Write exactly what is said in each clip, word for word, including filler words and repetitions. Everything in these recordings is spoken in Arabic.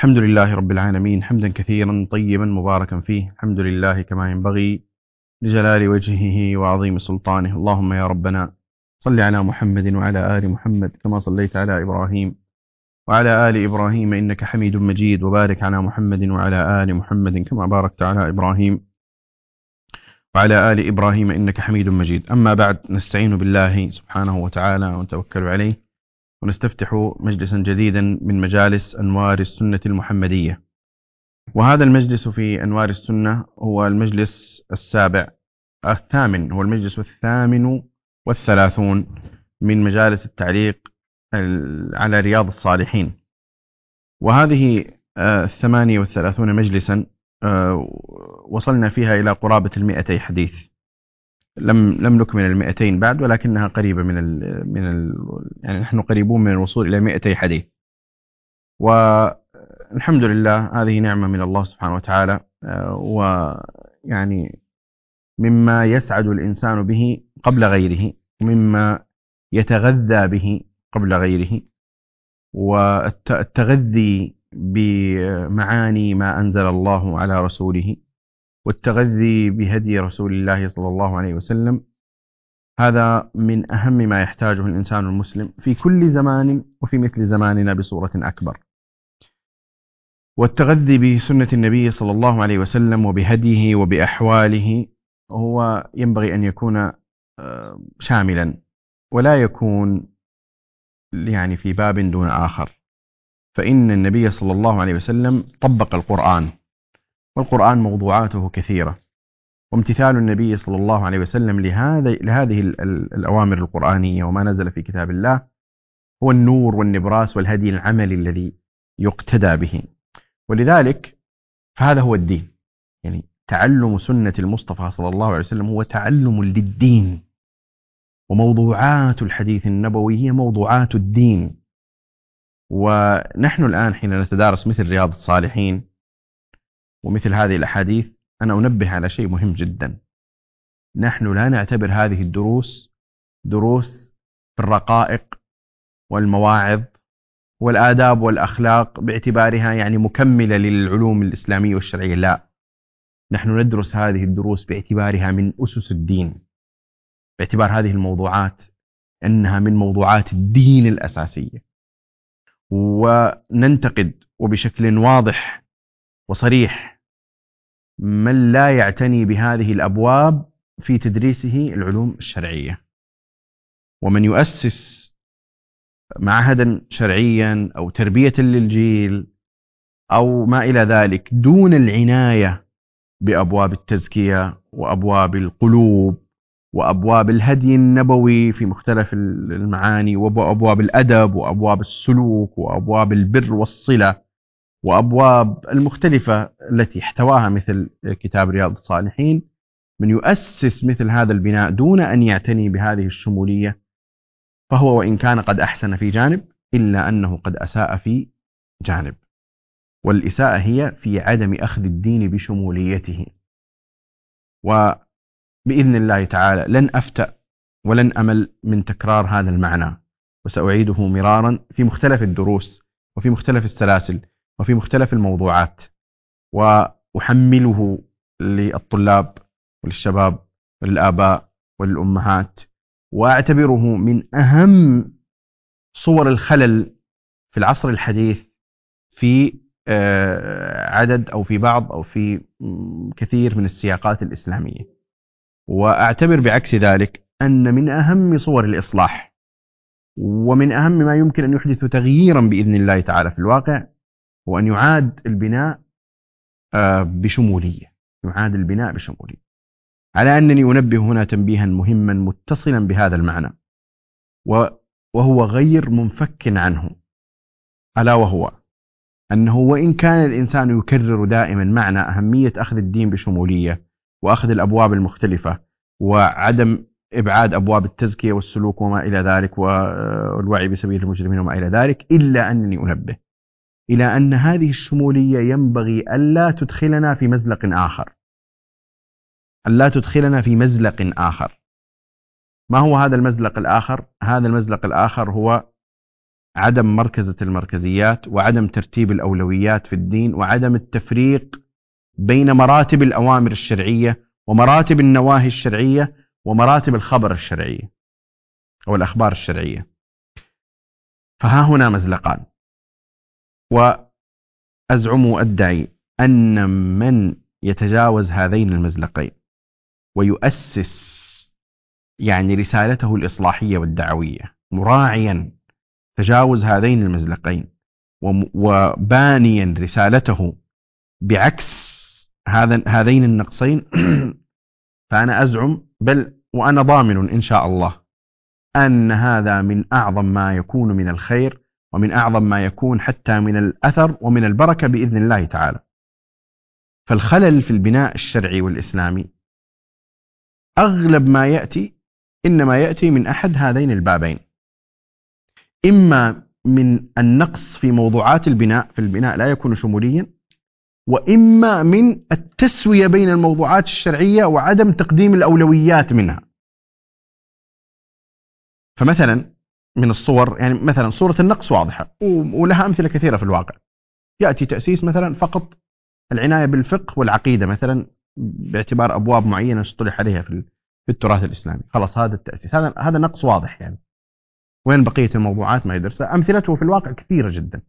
الحمد لله رب العالمين، حمدا كثيرا طيبا مباركا فيه. الحمد لله كما ينبغي لجلال وجهه وعظيم سلطانه. اللهم يا ربنا صل على محمد وعلى آل محمد كما صليت على إبراهيم وعلى آل إبراهيم إنك حميد مجيد، وبارك على محمد وعلى آل محمد كما باركت على إبراهيم وعلى آل إبراهيم إنك حميد مجيد. أما بعد، نستعين بالله سبحانه وتعالى ونتوكل عليه، ونستفتح مجلسا جديدا من مجالس أنوار السنة المحمدية. وهذا المجلس في أنوار السنة هو المجلس السابع الثامن هو المجلس الثامن والثلاثون من مجالس التعليق على رياض الصالحين. وهذه الثمانية والثلاثون مجلسا وصلنا فيها إلى قرابة المئتي حديث. لم لم نكمل المئتين بعد، ولكنها قريبة من ال من ال يعني نحن قريبون من الوصول إلى مئتي حديث. والحمد لله، هذه نعمة من الله سبحانه وتعالى، ويعني مما يسعد الإنسان به قبل غيره، ومما يتغذى به قبل غيره. والتغذي بمعاني ما أنزل الله على رسوله، والتغذي بهدي رسول الله صلى الله عليه وسلم، هذا من أهم ما يحتاجه الإنسان المسلم في كل زمان، وفي مثل زماننا بصورة أكبر. والتغذي بسنة النبي صلى الله عليه وسلم وبهديه وبأحواله هو ينبغي أن يكون شاملا، ولا يكون يعني في باب دون آخر. فإن النبي صلى الله عليه وسلم طبق القرآن، والقرآن موضوعاته كثيرة، وامتثال النبي صلى الله عليه وسلم لهذا لهذه الأوامر القرآنية وما نزل في كتاب الله هو النور والنبراس والهدي العملي الذي يقتدى به. ولذلك فهذا هو الدين، يعني تعلم سنة المصطفى صلى الله عليه وسلم هو تعلم للدين، وموضوعات الحديث النبوي هي موضوعات الدين. ونحن الآن حين نتدارس مثل رياض الصالحين ومثل هذه الأحاديث، أنا أنبه على شيء مهم جدا. نحن لا نعتبر هذه الدروس دروس في الرقائق والمواعظ والآداب والأخلاق باعتبارها يعني مكملة للعلوم الإسلامية والشرعية. لا، نحن ندرس هذه الدروس باعتبارها من أسس الدين، باعتبار هذه الموضوعات أنها من موضوعات الدين الأساسية. وننتقد وبشكل واضح وصريح من لا يعتني بهذه الأبواب في تدريسه العلوم الشرعية، ومن يؤسس معهدا شرعيا أو تربية للجيل أو ما إلى ذلك دون العناية بأبواب التزكية وأبواب القلوب وأبواب الهدي النبوي في مختلف المعاني، وأبواب الأدب وأبواب السلوك وأبواب البر والصلة وأبواب المختلفة التي احتواها مثل كتاب رياض الصالحين. من يؤسس مثل هذا البناء دون أن يعتني بهذه الشمولية، فهو وإن كان قد أحسن في جانب إلا أنه قد أساء في جانب. والإساءة هي في عدم أخذ الدين بشموليته. وبإذن الله تعالى لن أفتأ ولن أمل من تكرار هذا المعنى، وسأعيده مرارا في مختلف الدروس وفي مختلف السلاسل وفي مختلف الموضوعات، وأحمله للطلاب وللشباب وللآباء وللأمهات. وأعتبره من أهم صور الخلل في العصر الحديث في عدد أو في بعض أو في كثير من السياقات الإسلامية. وأعتبر بعكس ذلك أن من أهم صور الإصلاح ومن أهم ما يمكن أن يحدث تغييرا بإذن الله تعالى في الواقع هو أن يعاد البناء بشمولية يعاد البناء بشمولية على أنني أنبه هنا تنبيها مهما متصلا بهذا المعنى، وهو غير منفك عنه، ألا وهو أنه وإن كان الإنسان يكرر دائما معنى أهمية أخذ الدين بشمولية وأخذ الأبواب المختلفة وعدم إبعاد أبواب التزكية والسلوك وما إلى ذلك والوعي بسبيل المجرمين وما إلى ذلك، إلا أنني أنبه إلى أن هذه الشمولية ينبغي ألا تدخلنا في مزلق آخر ألا تدخلنا في مزلق آخر. ما هو هذا المزلق الآخر؟ هذا المزلق الآخر هو عدم مركزة المركزيات، وعدم ترتيب الأولويات في الدين، وعدم التفريق بين مراتب الأوامر الشرعية ومراتب النواهي الشرعية ومراتب الخبر الشرعية أو الأخبار الشرعية. فها هنا مزلقان، وأزعم وأدعي أن من يتجاوز هذين المزلقين ويؤسس يعني رسالته الإصلاحية والدعوية مراعيا تجاوز هذين المزلقين وبانيا رسالته بعكس هذا هذين النقصين فأنا أزعم بل وأنا ضامن إن شاء الله أن هذا من أعظم ما يكون من الخير، ومن أعظم ما يكون حتى من الأثر ومن البركة بإذن الله تعالى. فالخلل في البناء الشرعي والإسلامي أغلب ما يأتي إنما يأتي من أحد هذين البابين، إما من النقص في موضوعات البناء، في البناء لا يكون شموليا، وإما من التسوية بين الموضوعات الشرعية وعدم تقديم الأولويات منها. فمثلا من الصور، يعني مثلا صورة النقص واضحة ولها أمثلة كثيرة في الواقع. يأتي تأسيس مثلا فقط العناية بالفقه والعقيدة مثلا باعتبار أبواب معينة اصطلح عليها في في التراث الإسلامي، خلاص هذا التأسيس، هذا هذا نقص واضح. يعني وين بقية الموضوعات ما يدرسها؟ أمثلته في الواقع كثيرة جدا.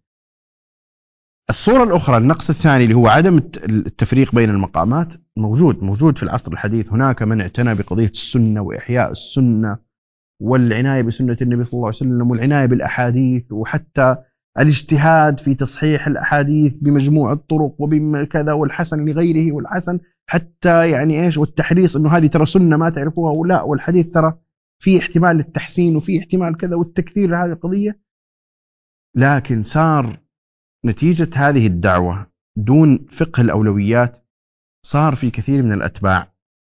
الصورة الأخرى، النقص الثاني اللي هو عدم التفريق بين المقامات، موجود موجود في العصر الحديث. هناك من اعتنى بقضية السنة وإحياء السنة والعناية بسنة النبي صلى الله عليه وسلم والعناية بالأحاديث، وحتى الاجتهاد في تصحيح الأحاديث بمجموع الطرق وبكذا، والحسن لغيره والحسن حتى يعني إيش، والتحريص إنه هذه ترى سنة ما تعرفوها ولا، والحديث ترى في احتمال للتحسين وفي احتمال كذا، والتكثير لهذه القضية. لكن صار نتيجة هذه الدعوة دون فقه الأولويات صار في كثير من الأتباع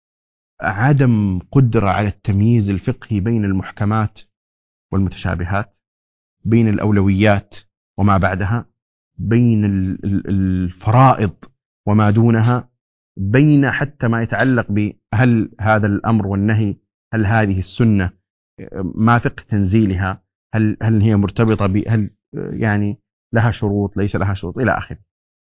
عدم قدرة على التمييز الفقهي بين المحكمات والمتشابهات، بين الأولويات وما بعدها، بين الفرائض وما دونها، بين حتى ما يتعلق بهل هذا الأمر والنهي، هل هذه السنة ما فقه تنزيلها، هل هل هي مرتبطة بهل يعني لها شروط ليس لها شروط إلى آخره.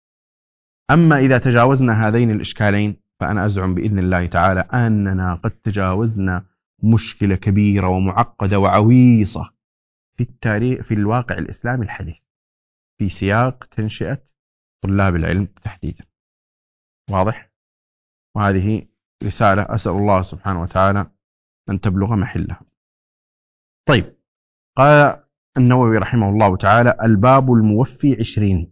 أما إذا تجاوزنا هذين الإشكالين فأنا أزعم بإذن الله تعالى أننا قد تجاوزنا مشكلة كبيرة ومعقدة وعويصة في التاريخ، في الواقع الإسلامي الحديث، في سياق تنشئة طلاب العلم تحديدا. واضح؟ وهذه رسالة أسأل الله سبحانه وتعالى أن تبلغ محلها. طيب، قال النووي رحمه الله تعالى: الباب الموفي عشرين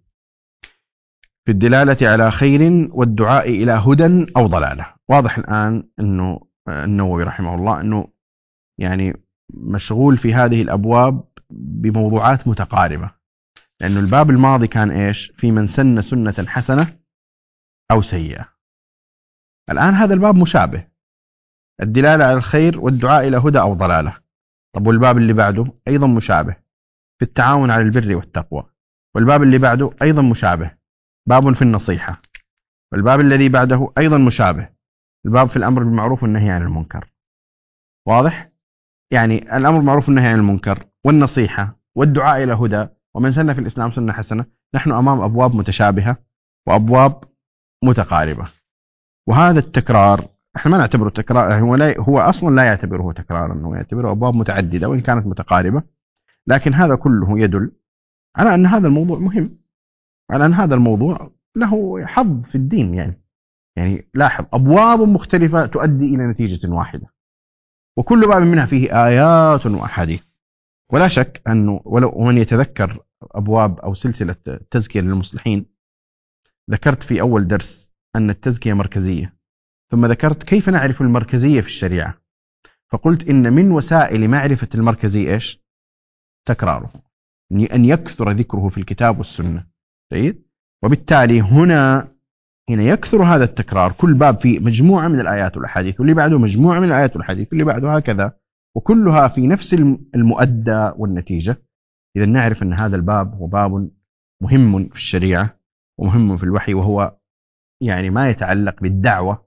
في الدلالة على خير والدعاء إلى هدى أو ضلالة. واضح الآن أنه النووي رحمه الله أنه يعني مشغول في هذه الأبواب بموضوعات متقاربة، لأنه الباب الماضي كان إيش؟ في من سن سنة حسنة أو سيئة. الآن هذا الباب مشابه، الدلالة على الخير والدعاء إلى هدى أو ضلالة. طب والباب اللي بعده أيضا مشابه في التعاون على البر والتقوى، والباب اللي بعده أيضا مشابه باب في النصيحة، والباب الذي بعده أيضا مشابه الباب في الأمر بالمعروف والنهي عن المنكر. واضح؟ يعني الأمر بالمعروف والنهي عن المنكر والنصيحة والدعاء إلى هدى ومن سن في الإسلام سنة حسنة، نحن أمام أبواب متشابهة وأبواب متقاربة. وهذا التكرار احنا ما نعتبره تكرار، هو, لا هو أصلا لا يعتبره تكرارا، هو يعتبره أبواب متعددة وإن كانت متقاربة، لكن هذا كله يدل على أن هذا الموضوع مهم، على أن هذا الموضوع له حظ في الدين. يعني يعني لاحظ، أبواب مختلفة تؤدي إلى نتيجة واحدة، وكل باب منها فيه آيات وأحاديث. ولا شك أنه ولو من يتذكر أبواب أو سلسلة التزكية للمصلحين، ذكرت في أول درس أن التزكية مركزية، ثم ذكرت كيف نعرف المركزية في الشريعة، فقلت إن من وسائل معرفة المركزية إيش؟ تكراره، أن يكثر ذكره في الكتاب والسنة. جيد؟ وبالتالي هنا هنا يكثر هذا التكرار، كل باب فيه مجموعة من الآيات والأحاديث، واللي بعده مجموعة من الآيات والأحاديث، واللي بعده هكذا، وكلها في نفس المؤدى والنتيجة. إذا نعرف أن هذا الباب هو باب مهم في الشريعة ومهم في الوحي، وهو يعني ما يتعلق بالدعوة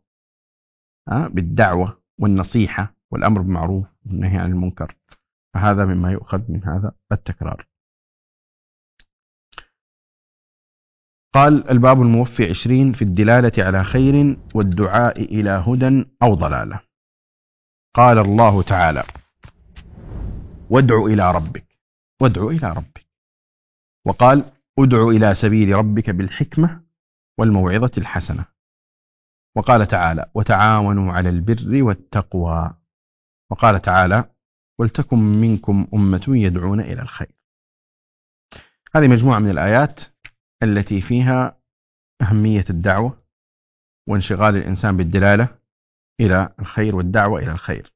بالدعوة والنصيحة والأمر بالمعروف والنهي عن المنكر، فهذا مما يؤخذ من هذا التكرار. قال الباب الموفي عشرين في الدلالة على خير والدعاء إلى هدى أو ضلالة. قال الله تعالى: وادع إلى ربك وادع إلى ربك. وقال: ادع إلى سبيل ربك بالحكمة والموعظة الحسنة. وقال تعالى: وتعاونوا على البر والتقوى. وقال تعالى: ولتكن منكم أمة يدعون إلى الخير. هذه مجموعة من الآيات التي فيها أهمية الدعوة وانشغال الإنسان بالدلالة إلى الخير والدعوة إلى الخير.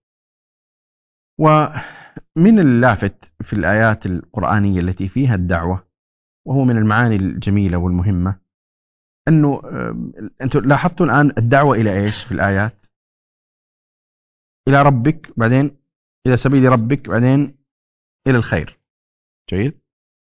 ومن اللافت في الآيات القرآنية التي فيها الدعوة، وهو من المعاني الجميلة والمهمة، أنه أنتم لاحظتوا الآن الدعوة إلى إيش في الآيات؟ إلى ربك، بعدين إلى سبيل ربك، بعدين إلى الخير. جيد.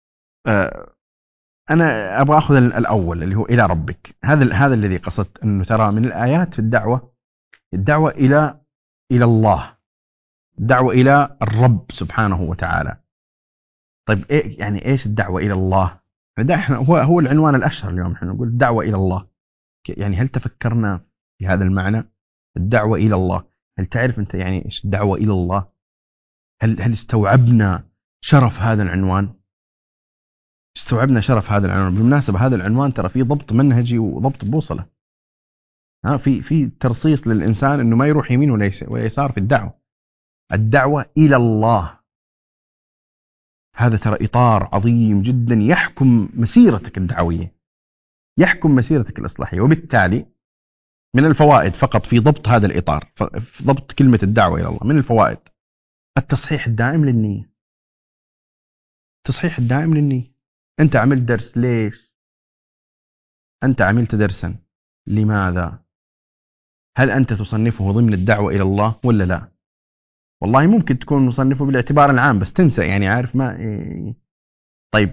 أنا أبغى أخذ الأول اللي هو إلى ربك. هذا هذا الذي قصدت، أنه ترى من الآيات في الدعوة الدعوة إلى إلى الله، الدعوة إلى الرب سبحانه وتعالى. طيب إيه يعني إيش الدعوة إلى الله؟ إحنا هو هو العنوان الأشهر اليوم، إحنا نقول الدعوة إلى الله. يعني هل تفكرنا في هذا المعنى؟ الدعوة إلى الله، هل تعرف أنت يعني إيش الدعوة إلى الله؟ هل هل استوعبنا شرف هذا العنوان؟ استوعبنا شرف هذا العنوان. بالمناسبة هذا العنوان ترى فيه ضبط منهجي وضبط بوصلة. ها في في ترصيص للإنسان إنه ما يروح يمين ولا يسار في الدعوة. الدعوة إلى الله، هذا ترى إطار عظيم جدا يحكم مسيرتك الدعوية، يحكم مسيرتك الإصلاحية. وبالتالي من الفوائد فقط في ضبط هذا الإطار، في ضبط كلمة الدعوة إلى الله، من الفوائد التصحيح الدائم للنية. التصحيح الدائم للنية. أنت عملت درس، ليش؟ أنت عملت درسا، لماذا؟ هل أنت تصنفه ضمن الدعوة إلى الله ولا لا؟ والله ممكن تكون مصنفه بالاعتبار العام بس تنسى، يعني عارف ما إيه. طيب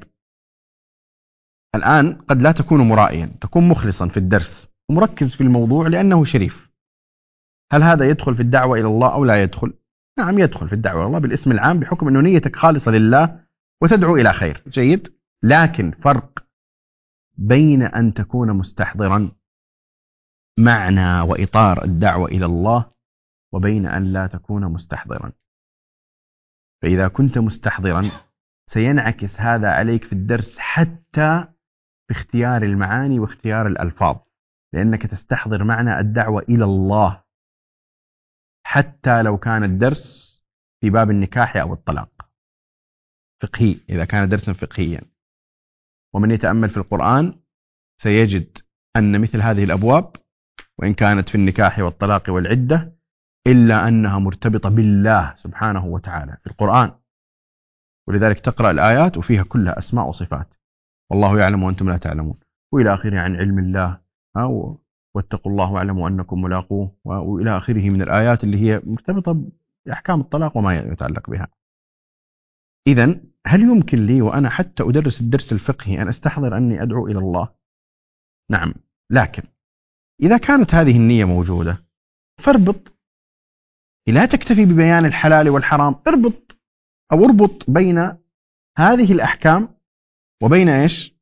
الآن قد لا تكون مرائيا، تكون مخلصا في الدرس ومركز في الموضوع لأنه شريف. هل هذا يدخل في الدعوة إلى الله أو لا يدخل؟ نعم يدخل في الدعوة إلى الله بالاسم العام، بحكم أنه نيتك خالصة لله وتدعو إلى خير. جيد. لكن فرق بين أن تكون مستحضرا معنى وإطار الدعوة إلى الله وبين أن لا تكون مستحضرا. فإذا كنت مستحضرا سينعكس هذا عليك في الدرس، حتى باختيار المعاني واختيار الألفاظ، لأنك تستحضر معنى الدعوة إلى الله حتى لو كان الدرس في باب النكاح أو الطلاق فقهي، إذا كان درسا فقهيا. ومن يتأمل في القرآن سيجد أن مثل هذه الأبواب وإن كانت في النكاح والطلاق والعدة إلا أنها مرتبطة بالله سبحانه وتعالى في القرآن. ولذلك تقرأ الآيات وفيها كلها أسماء وصفات، والله يعلم وأنتم لا تعلمون، وإلى آخره عن علم الله، واتقوا الله واعلموا أنكم ملاقوه، وإلى آخره من الآيات اللي هي مرتبطة بأحكام الطلاق وما يتعلق بها. إذن هل يمكن لي وأنا حتى أدرس الدرس الفقهي أن أستحضر أني أدعو إلى الله؟ نعم. لكن إذا كانت هذه النية موجودة فاربط، لا تكتفي ببيان الحلال والحرام، اربط أو اربط بين هذه الأحكام وبين إيش؟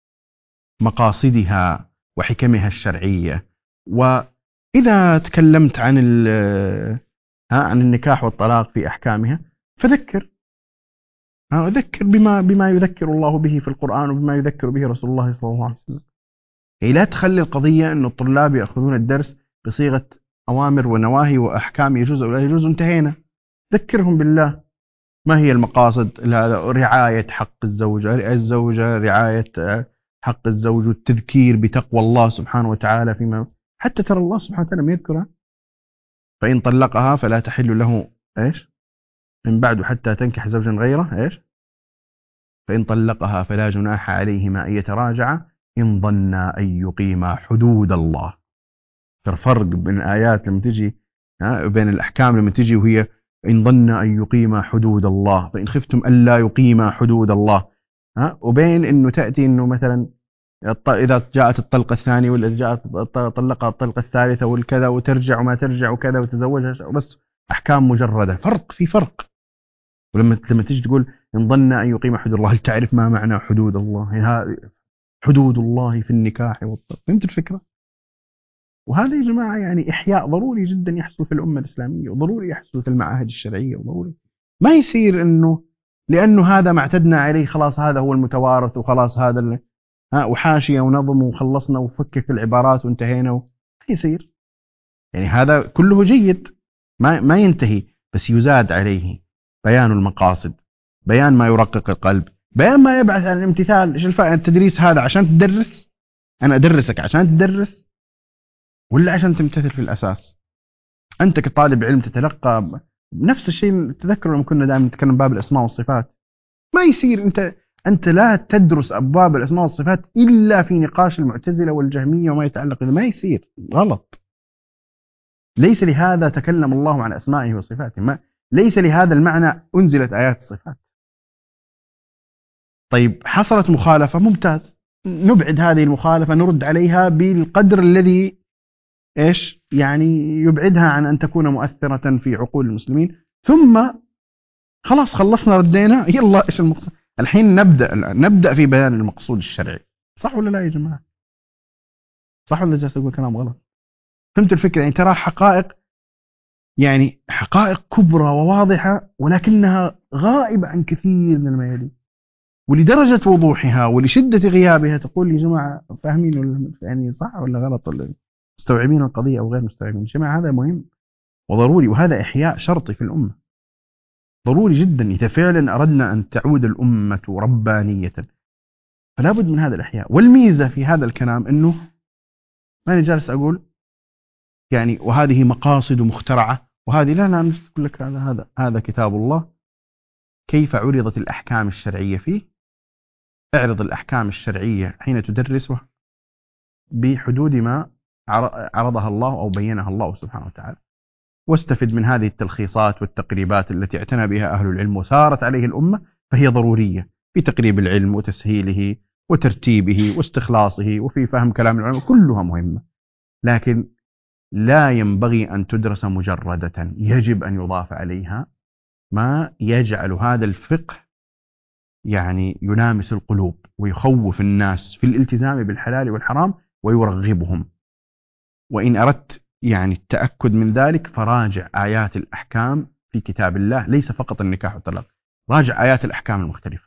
مقاصدها وحكمها الشرعية. وإذا تكلمت عن عن النكاح والطلاق في أحكامها فذكر ذكر بما بما يذكر الله به في القرآن وبما يذكر به رسول الله صلى الله عليه وسلم. يعني لا تخلي القضية أن الطلاب يأخذون الدرس بصيغة أوامر ونواهي وأحكام يجوز أو لا يجوز انتهينا. ذكرهم بالله، ما هي المقاصد؟ رعاية حق الزوجة الزوجة رعاية حق الزوج، والتذكير بتقوى الله سبحانه وتعالى فيما حتى ترى الله سبحانه وتعالى ما يذكرها. فإن طلقها فلا تحل له إيش من بعد حتى تنكح زوجا غيره إيش فإن طلقها فلا جناح عليهما أن يتراجعا إن ظنا أن يقيما حدود الله. ترى فرق بين الآيات لما تجي بين الأحكام لما تجي وهي إن ظنا أن يقيما حدود الله فإن خفتم ألا يقيما حدود الله، ها، وبين إنه تأتي إنه مثلا إذا جاءت الطلقة الثانية ولا جاءت طلقها الطلقة الثالثة والكذا وترجع وما ترجع وكذا وتزوجها، بس أحكام مجردة. فرق في فرق. ولما لما تيجي تقول إن ظن أن يقيم حدود الله، هل تعرف ما معنى حدود الله؟ حدود الله في النكاح والطلاق. فهمت الفكرة؟ وهذا يا جماعة يعني إحياء ضروري جدا يحصل في الأمة الإسلامية، وضروري يحصل في المعاهد الشرعية، وضروري ما يصير إنه لأنه هذا ما اعتدنا عليه خلاص هذا هو المتوارث وخلاص هذا ال... ها وحاشية ونظم وخلصنا وفكك العبارات وانتهينا و... ما يصير. يعني هذا كله جيد، ما ما ينتهي، بس يزاد عليه بيان المقاصد، بيان ما يرقق القلب، بيان ما يبعث عن الامتثال. ايش الفائدة التدريس هذا؟ عشان تدرس؟ أنا أدرسك عشان تدرس ولا عشان تمتثل في الأساس؟ أنت كطالب علم تتلقى نفس الشيء. تذكروا لما كنا دائما نتكلم باب الأسماء والصفات، ما يصير أنت أنت لا تدرس أبواب الأسماء والصفات إلا في نقاش المعتزلة والجهمية وما يتعلق بها. ما يصير، غلط. ليس لهذا تكلم الله عن أسمائه وصفاته، ما ليس لهذا المعنى أنزلت آيات الصفات. طيب حصلت مخالفة، ممتاز، نبعد هذه المخالفة، نرد عليها بالقدر الذي إيش يعني يبعدها عن أن تكون مؤثرة في عقول المسلمين، ثم خلاص خلصنا ردينا. يلا إيش المقصود الحين؟ نبدأ نبدأ في بيان المقصود الشرعي. صح ولا لا يا جماعة؟ صح ولا جالس أقول كلام غلط؟ فهمت الفكرة؟ يعني ترى حقائق، يعني حقائق كبرى وواضحة، ولكنها غائبة عن كثير من الميادين، ولدرجة وضوحها ولشدة غيابها تقول يا جماعة فاهمين ولا يعني صح ولا غلط، ولا مستوعبين القضية أو غير مستوعبين؟ يا جماعة هذا مهم وضروري، وهذا إحياء شرطي في الأمة، ضروري جدا إذا فعلا أردنا أن تعود الأمة ربانية، فلا بد من هذا الإحياء. والميزة في هذا الكلام أنه ماني جالس أقول يعني وهذه مقاصد مخترعة وهذه، لا لا، أقول لك هذا هذا هذا كتاب الله، كيف عرضت الأحكام الشرعية فيه. اعرض الأحكام الشرعية حين تدرسها بحدود ما عرضها الله أو بينها الله سبحانه وتعالى، واستفد من هذه التلخيصات والتقريبات التي اعتنى بها أهل العلم وسارت عليه الأمة، فهي ضرورية في تقريب العلم وتسهيله وترتيبه واستخلاصه وفي فهم كلام العلماء، كلها مهمة، لكن لا ينبغي أن تدرس مجردة، يجب أن يضاف عليها ما يجعل هذا الفقه يعني يلامس القلوب ويخوف الناس في الالتزام بالحلال والحرام ويرغبهم. وإن أردت يعني التأكد من ذلك فراجع آيات الأحكام في كتاب الله، ليس فقط النكاح والطلاق، راجع آيات الأحكام المختلفة.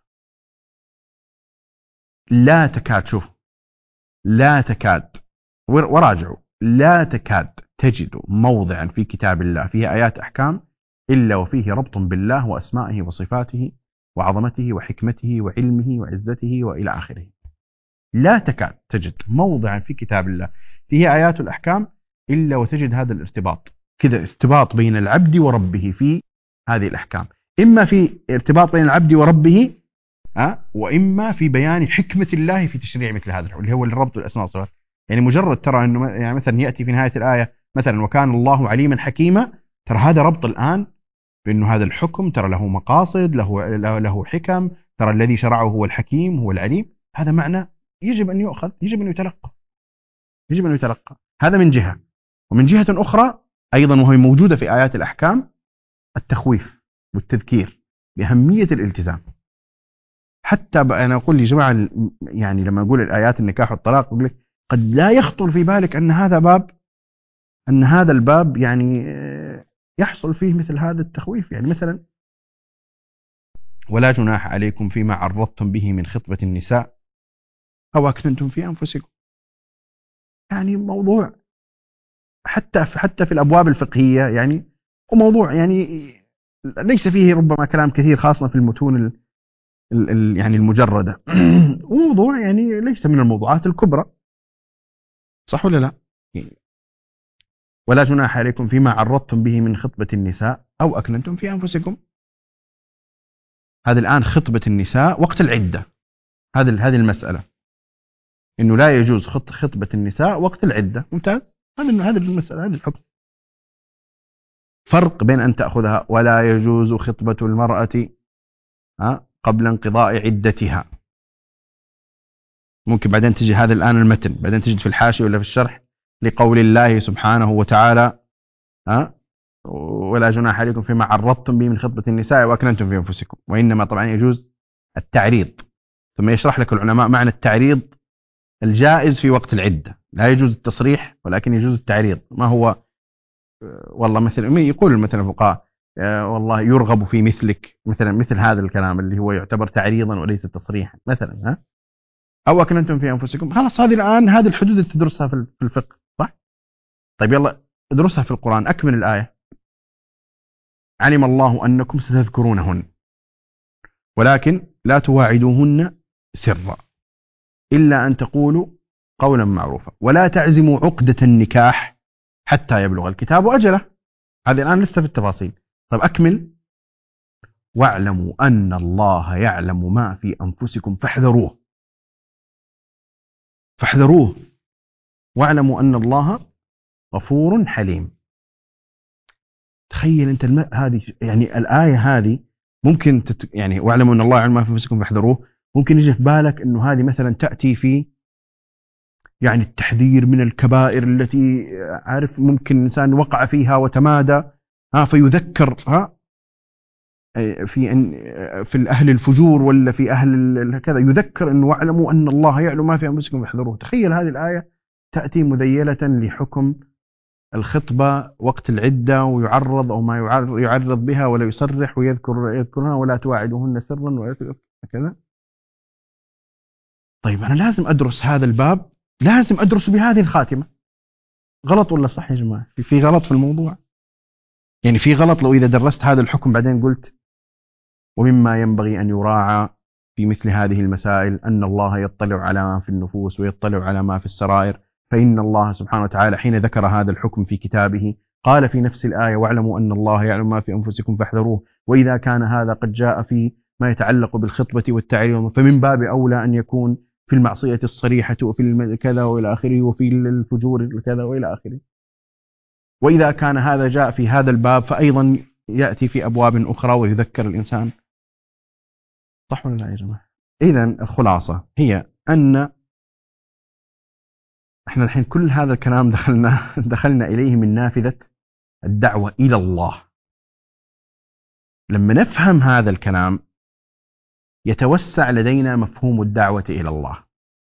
لا تكاد، شوف، لا تكاد، وراجعوا، لا تكاد تجد موضعا في كتاب الله فيه آيات أحكام إلا وفيه ربط بالله وأسمائه وصفاته وعظمته وحكمته وعلمه وعزته وإلى آخره. لا تكاد تجد موضعا في كتاب الله فيه آيات الأحكام إلا وتجد هذا الارتباط، كذا ارتباط بين العبد وربه في هذه الأحكام، إما في ارتباط بين العبد وربه أه؟ وإما في بيان حكمة الله في تشريع مثل هذا اللي هو الربط الأسماء والصفات. يعني مجرد ترى أنه يعني مثلا يأتي في نهاية الآية مثلا وكان الله عليما حكيما، ترى هذا ربط الآن بأنه هذا الحكم ترى له مقاصد، له له حكم، ترى الذي شرعه هو الحكيم هو العليم. هذا معنى يجب أن يؤخذ، يجب أن يتلقى، يجب أن يتلقى. هذا من جهة. ومن جهة أخرى أيضا وهي موجودة في آيات الأحكام التخويف والتذكير بأهمية الالتزام. حتى أنا أقول يا جماعة يعني لما أقول الآيات النكاح والطلاق أقول لك قد لا يخطر في بالك أن هذا باب، أن هذا الباب يعني يحصل فيه مثل هذا التخويف. يعني مثلا ولا جناح عليكم فيما عرضتم به من خطبة النساء أو أكننتم في أنفسكم. يعني موضوع حتى حتى في الأبواب الفقهية يعني وموضوع يعني ليس فيه ربما كلام كثير خاصة في المتون ال ال يعني المجردة وموضوع يعني ليس من الموضوعات الكبرى، صح ولا لا؟ ولا جناح عليكم فيما عرضتم به من خطبة النساء أو أكننتم في أنفسكم. هذا الآن خطبة النساء وقت العدة، هذه هذه المسألة إنه لا يجوز خط خطبة النساء وقت العدة، ممتاز، هذا هذا المسألة، هذا الحكم. فرق بين أن تأخذها ولا يجوز خطبة المرأة قبل انقضاء عدتها. ممكن بعدين تجي هذا الآن المتن، بعدين تجد في الحاشية ولا في الشرح لقول الله سبحانه وتعالى ها ولا جناح عليكم فيما عرضتم به من خطبة النساء وأكننتم في أنفسكم، وإنما طبعا يجوز التعريض. ثم يشرح لك العلماء معنى التعريض الجائز في وقت العدة، لا يجوز التصريح ولكن يجوز التعريض. ما هو والله مثلا يقول مثلا الفقهاء والله يرغب في مثلك، مثلا مثل هذا الكلام اللي هو يعتبر تعريضا وليس تصريحا مثلا، ها، أو أكننتم في أنفسكم. خلاص هذه الآن هذه الحدود اللي تدرسها في الفقه، صح؟ طيب يلا ادرسها في القرآن، أكمل الآية. علم الله أنكم ستذكرونهن ولكن لا تواعدوهن سرا إلا أن تقولوا قولا معروفا ولا تعزموا عقدة النكاح حتى يبلغ الكتاب أجله. هذه الآن لسه في التفاصيل. طيب أكمل. واعلموا أن الله يعلم ما في أنفسكم فاحذروه. فاحذروه. واعلموا أن الله غفور حليم. تخيل أنت الم... هذه يعني الآية هذه ممكن تت... يعني واعلموا أن الله يعلم ما في أنفسكم فاحذروه، ممكن يجي في بالك أنه هذه مثلا تأتي في يعني التحذير من الكبائر التي عارف ممكن الإنسان وقع فيها وتمادى، ها، فيذكر، ها، في أن في الأهل الفجور ولا في أهل كذا يذكر أنه واعلموا أن الله يعلم ما في أنفسكم فاحذروه. تخيل هذه الآية تأتي مذيلة لحكم الخطبة وقت العدة ويعرض أو ما يعرض, يعرض بها ولا يصرح ويذكر يذكرها ولا تواعدوهن سرا وكذا. طيب أنا لازم أدرس هذا الباب، لازم أدرس بهذه الخاتمة. غلط ولا صح يا جماعة؟ في غلط في الموضوع؟ يعني في غلط لو إذا درست هذا الحكم بعدين قلت ومما ينبغي أن يراعى في مثل هذه المسائل أن الله يطلع على ما في النفوس ويطلع على ما في السرائر، فإن الله سبحانه وتعالى حين ذكر هذا الحكم في كتابه قال في نفس الآية واعلموا أن الله يعلم ما في أنفسكم فاحذروه. وإذا كان هذا قد جاء في ما يتعلق بالخطبة والتعريض فمن باب أولى أن يكون في المعصية الصريحة وفي كذا وإلى آخره وفي الفجور كذا وإلى آخره. وإذا كان هذا جاء في هذا الباب فأيضا يأتي في أبواب أخرى ويذكر الإنسان. صح ولا لا يا جماعة؟ إذن الخلاصة هي أن احنا الحين كل هذا الكلام دخلنا دخلنا إليه من نافذة الدعوة إلى الله. لما نفهم هذا الكلام يتوسع لدينا مفهوم الدعوة إلى الله،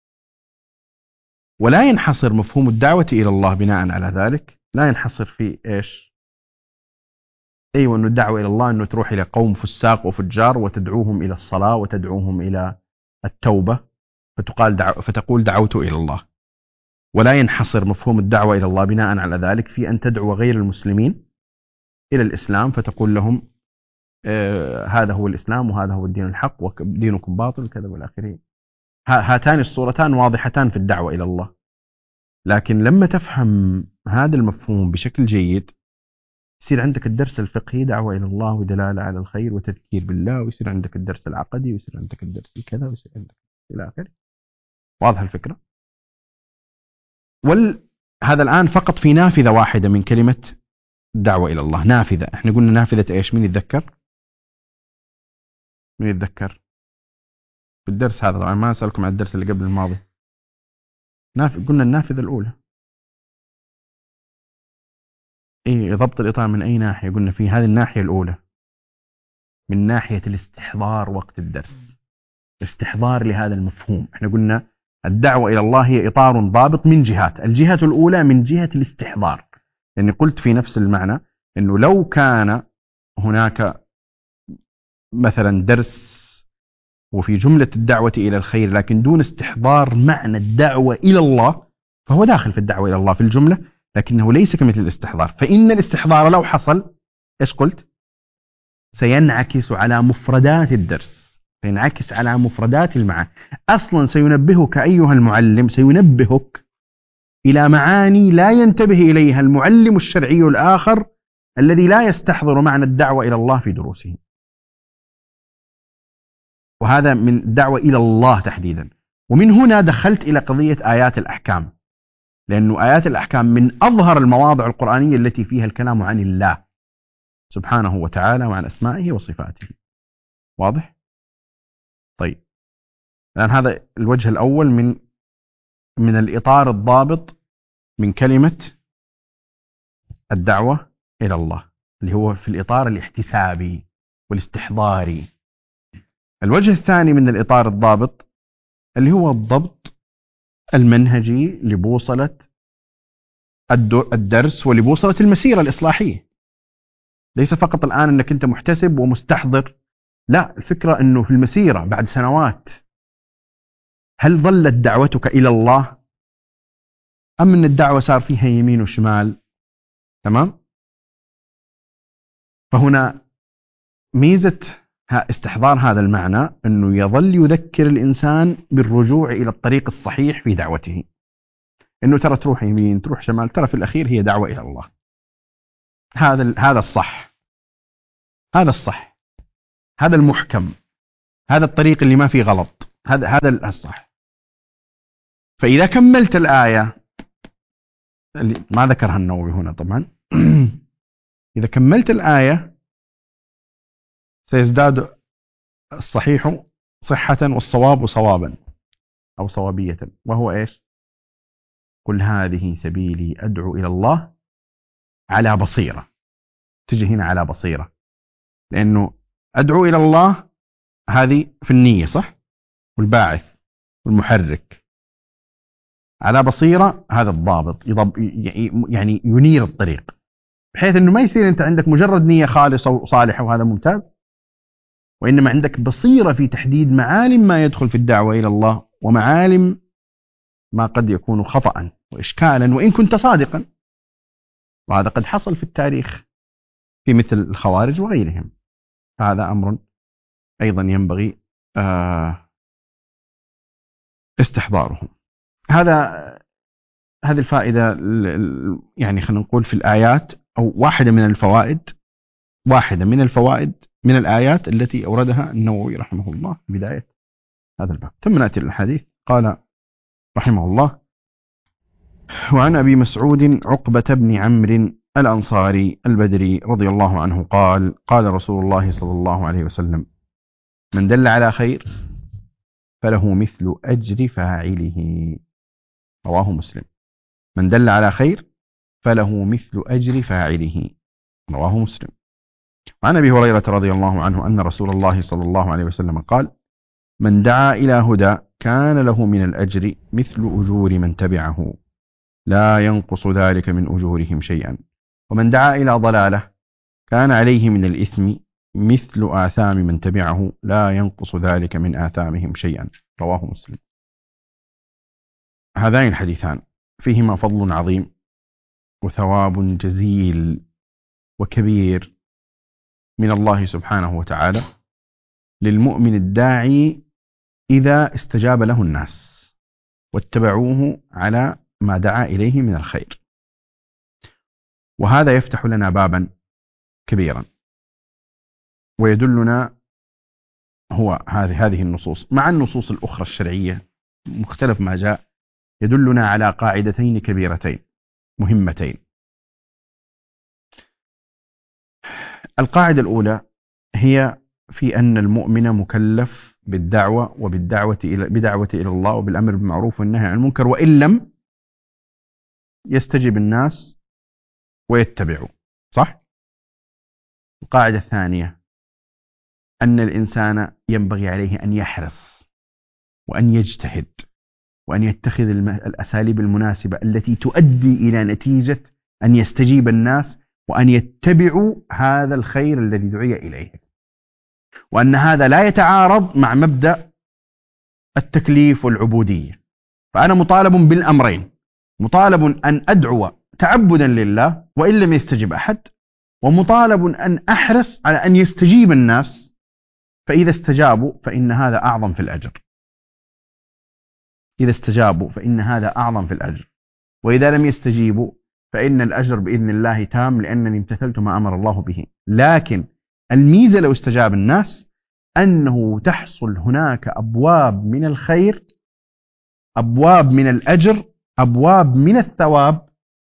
ولا ينحصر مفهوم الدعوة إلى الله بناء على ذلك، لا ينحصر في إيش؟ أيوة أنه الدعوة إلى الله أنه تروح إلى قوم فساق وفجار وتدعوهم إلى الصلاة وتدعوهم إلى التوبة فتقال دعو فتقول دعوت إلى الله. ولا ينحصر مفهوم الدعوة إلى الله بناء على ذلك في أن تدعو غير المسلمين إلى الإسلام فتقول لهم آه هذا هو الإسلام وهذا هو الدين الحق ودينكم باطل كذا والآخرين. هاتان الصورتان واضحتان في الدعوة إلى الله. لكن لما تفهم هذا المفهوم بشكل جيد يصير عندك الدرس الفقهي دعوة إلى الله ودلالة على الخير وتذكير بالله، ويصير عندك الدرس العقدي ويصير عندك الدرس الكذا ويصير عندك إلى آخره. واضح الفكرة؟ وهذا الآن فقط في نافذة واحدة من كلمة الدعوة إلى الله. نافذة، احنا قلنا نافذة ايش؟ مين يتذكر؟ مين يتذكر؟ بالدرس هذا طبعا ما أسألكم عن الدرس اللي قبل الماضي. ناف... قلنا النافذة الأولى. اي ضبط الإطار من أي ناحية؟ قلنا في هذه الناحية الأولى من ناحية الاستحضار وقت الدرس، استحضار لهذا المفهوم. احنا قلنا الدعوة إلى الله هي إطار ضابط من جهات. الجهة الأولى من جهة الاستحضار، لأني قلت في نفس المعنى أنه لو كان هناك مثلا درس وفي جملة الدعوة إلى الخير لكن دون استحضار معنى الدعوة إلى الله فهو داخل في الدعوة إلى الله في الجملة لكنه ليس كمثل الاستحضار. فإن الاستحضار لو حصل إيش قلت؟ سينعكس على مفردات الدرس، سينعكس على مفردات المعاني. أصلا سينبهك أيها المعلم، سينبهك إلى معاني لا ينتبه إليها المعلم الشرعي الآخر الذي لا يستحضر معنى الدعوة إلى الله في دروسه. وهذا من الدعوة إلى الله تحديدا. ومن هنا دخلت إلى قضية آيات الأحكام، لأن آيات الأحكام من أظهر المواضع القرآنية التي فيها الكلام عن الله سبحانه وتعالى وعن أسمائه وصفاته. واضح؟ طيب الآن هذا الوجه الأول من من الإطار الضابط من كلمة الدعوة إلى الله اللي هو في الإطار الاحتسابي والاستحضاري. الوجه الثاني من الإطار الضابط اللي هو الضبط المنهجي لبوصلة الدرس ولبوصلة المسيرة الإصلاحية. ليس فقط الآن أنك أنت محتسب ومستحضر، لا، الفكرة أنه في المسيرة بعد سنوات هل ظلت دعوتك إلى الله أم أن الدعوة صار فيها يمين وشمال؟ تمام؟ فهنا ميزة استحضار هذا المعنى أنه يظل يذكر الإنسان بالرجوع إلى الطريق الصحيح في دعوته، أنه ترى تروح يمين تروح شمال، ترى في الأخير هي دعوة إلى الله. هذا هذا الصح، هذا الصح، هذا المحكم، هذا الطريق اللي ما فيه غلط، هذا هذا الصح. فإذا كملت الآية اللي ما ذكرها النووي هنا طبعا إذا كملت الآية سيزداد الصحيح صحة والصواب صوابا أو صوابية، وهو إيش؟ قل هذه سبيلي أدعو إلى الله على بصيرة. تجي هنا على بصيرة، لأنه أدعو إلى الله هذه في النية صح؟ والباعث والمحرك. على بصيرة هذا الضابط يعني ينير الطريق، بحيث أنه ما يصير أنت عندك مجرد نية خالصة وصالحة وهذا ممتاز، وإنما عندك بصيرة في تحديد معالم ما يدخل في الدعوة إلى الله ومعالم ما قد يكون خطأ وإشكالا وإن كنت صادقا. وهذا قد حصل في التاريخ في مثل الخوارج وغيرهم. هذا أمر أيضا ينبغي استحضاره. هذا هذه الفائدة يعني خلينا نقول في الآيات، أو واحدة من الفوائد واحدة من الفوائد من الآيات التي أوردها النووي رحمه الله في بداية هذا الباب. ثم نأتي للحديث. قال رحمه الله: وعن أبي مسعود عقبة بن عمرو الأنصاري البدري رضي الله عنه قال: قال رسول الله صلى الله عليه وسلم: من دل على خير فله مثل أجر فاعله. رواه مسلم. من دل على خير فله مثل أجر فاعله. رواه مسلم. وعن أبي هريرة رضي الله عنه أن رسول الله صلى الله عليه وسلم قال: من دعا إلى هدى كان له من الأجر مثل أجور من تبعه لا ينقص ذلك من أجورهم شيئا، ومن دعا إلى ضلالة كان عليه من الإثم مثل آثام من تبعه لا ينقص ذلك من آثامهم شيئا. رواه مسلم. هذان الحديثان فيهما فضل عظيم وثواب جزيل وكبير من الله سبحانه وتعالى للمؤمن الداعي إذا استجاب له الناس واتبعوه على ما دعا إليه من الخير. وهذا يفتح لنا بابا كبيرا ويدلنا هو هذه هذه النصوص مع النصوص الأخرى الشرعية مختلف ما جاء، يدلنا على قاعدتين كبيرتين مهمتين. القاعدة الأولى هي في أن المؤمن مكلف بالدعوة وبالدعوة إلى بدعوة إلى الله وبالأمر بالمعروف والنهي عن المنكر، وإن لم يستجب الناس ويتبعوا. صح؟ القاعدة الثانية أن الإنسان ينبغي عليه أن يحرص وأن يجتهد وأن يتخذ الأساليب المناسبة التي تؤدي إلى نتيجة أن يستجيب الناس وأن يتبعوا هذا الخير الذي دعي إليه، وأن هذا لا يتعارض مع مبدأ التكليف والعبودية. فأنا مطالب بالأمرين: مطالب أن أدعو تعبدا لله وإن لم يستجب أحد، ومطالب أن أحرص على أن يستجيب الناس، فإذا استجابوا فإن هذا أعظم في الأجر. إذا استجابوا فإن هذا أعظم في الأجر، وإذا لم يستجيبوا فإن الأجر بإذن الله تام لأنني امتثلت ما أمر الله به. لكن الميزة لو استجاب الناس أنه تحصل هناك أبواب من الخير، أبواب من الأجر، أبواب من الثواب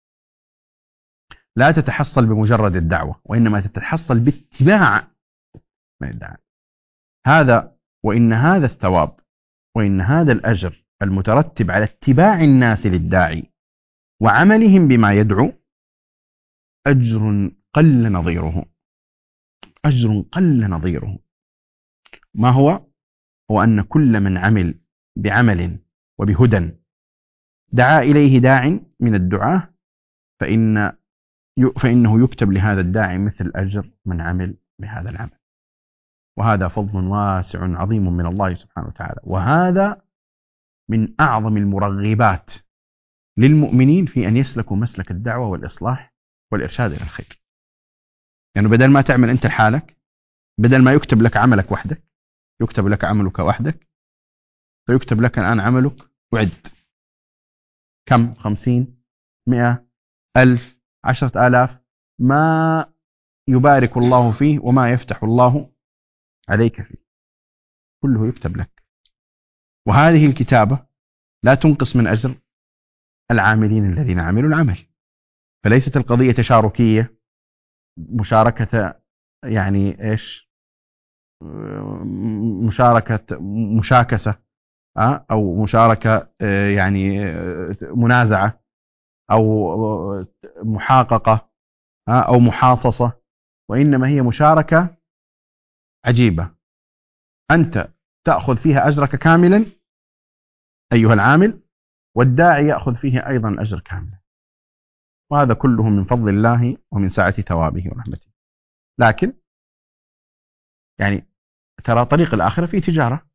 لا تتحصل بمجرد الدعوة، وإنما تتحصل باتباع من الدعوة. هذا وإن هذا الثواب وإن هذا الأجر المترتب على اتباع الناس للداعي وعملهم بما يدعو أجر قل نظيره، أجر قل نظيره. ما هو؟ هو أن كل من عمل بعمل وبهدى دعا إليه داع من الدعاة فإن فإنه يكتب لهذا الداعي مثل أجر من عمل بهذا العمل. وهذا فضل واسع عظيم من الله سبحانه وتعالى، وهذا من أعظم المرغبات للمؤمنين في أن يسلكوا مسلك الدعوة والإصلاح والإرشاد إلى الخير. يعني بدل ما تعمل أنت لحالك، بدل ما يكتب لك عملك وحدك، يكتب لك عملك وحدك، فيكتب لك الآن عملك وعد كم؟ خمسين، مئة، ألف، عشرة آلاف، ما يبارك الله فيه وما يفتح الله عليك فيه، كله يكتب لك. وهذه الكتابة لا تنقص من أجر العاملين الذين عملوا العمل، فليست القضية تشاركية، مشاركة يعني إيش، مشاركة مشاكسة أو مشاركة يعني منازعة أو محاققة أو محاصصة، وإنما هي مشاركة عجيبة أنت تأخذ فيها أجرك كاملا أيها العامل، والداعي يأخذ فيه أيضا الأجر كاملا، وهذا كله من فضل الله ومن سعة ثوابه ورحمته. لكن يعني ترى طريق الآخرة في تجارة،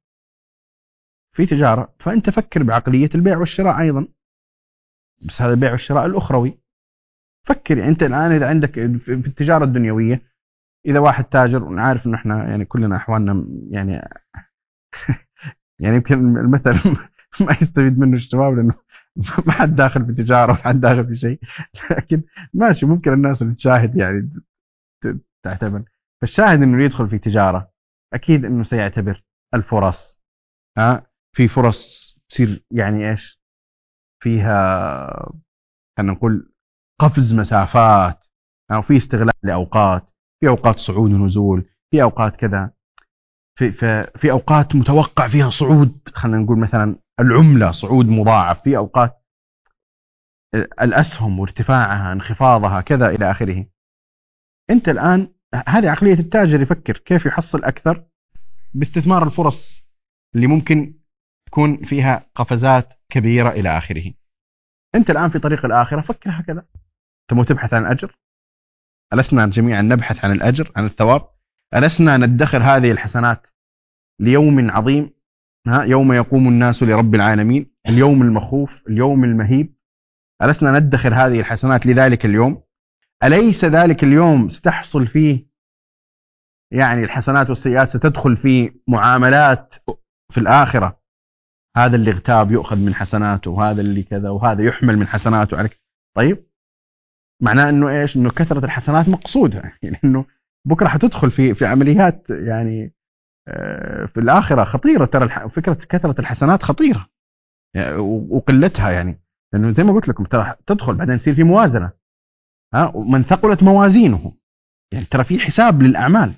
في تجارة، فأنت فكر بعقلية البيع والشراء أيضا، بس هذا البيع والشراء الأخروي. فكر يعني أنت الآن إذا عندك في التجارة الدنيوية، إذا واحد تاجر، ونعرف إنه إحنا يعني كلنا أحوالنا يعني يعني يمكن المثل ما يستفيد منه الشباب لأنه ما حد داخل في تجارة وما حد داخل في شيء، لكن ماشي ممكن الناس اللي تشاهد يعني تعتبر. فالشاهد إنه يدخل في تجارة أكيد إنه سيعتبر الفرص، ها في فرص تصير يعني إيش فيها، خلينا نقول قفز مسافات، أو في استغلال لأوقات، في أوقات صعود ونزول، في أوقات كذا، في في في أوقات متوقع فيها صعود، خلينا نقول مثلا العملة صعود مضاعف، في أوقات الأسهم وارتفاعها انخفاضها كذا إلى آخره. أنت الآن هذه عقلية التاجر، يفكر كيف يحصل أكثر باستثمار الفرص اللي ممكن تكون فيها قفزات كبيرة إلى آخره. أنت الآن في طريق الآخرة فكر هكذا، تبغى تبحث عن الأجر، ألسنا جميعا نبحث عن الأجر، عن الثواب؟ ألسنا ندخر هذه الحسنات ليوم عظيم، ها يوم يقوم الناس لرب العالمين، اليوم المخوف، اليوم المهيب؟ ألسنا ندخر هذه الحسنات لذلك اليوم؟ أليس ذلك اليوم ستحصل فيه يعني الحسنات والسيئات ستدخل في معاملات في الآخرة؟ هذا اللي اغتاب يؤخذ من حسناته، وهذا اللي كذا، وهذا يحمل من حسناته عليك. طيب معناه انه ايش؟ انه كثرة الحسنات مقصودها، يعني انه بكره حتدخل في في عمليات يعني في الآخرة خطيرة. ترى فكرة كثرة الحسنات خطيرة يعني وقلتها، يعني لأنه زي ما قلت لكم ترى تدخل بعدين يصير في موازنة، ها ومن ثقلت موازينه، يعني ترى في حساب للأعمال.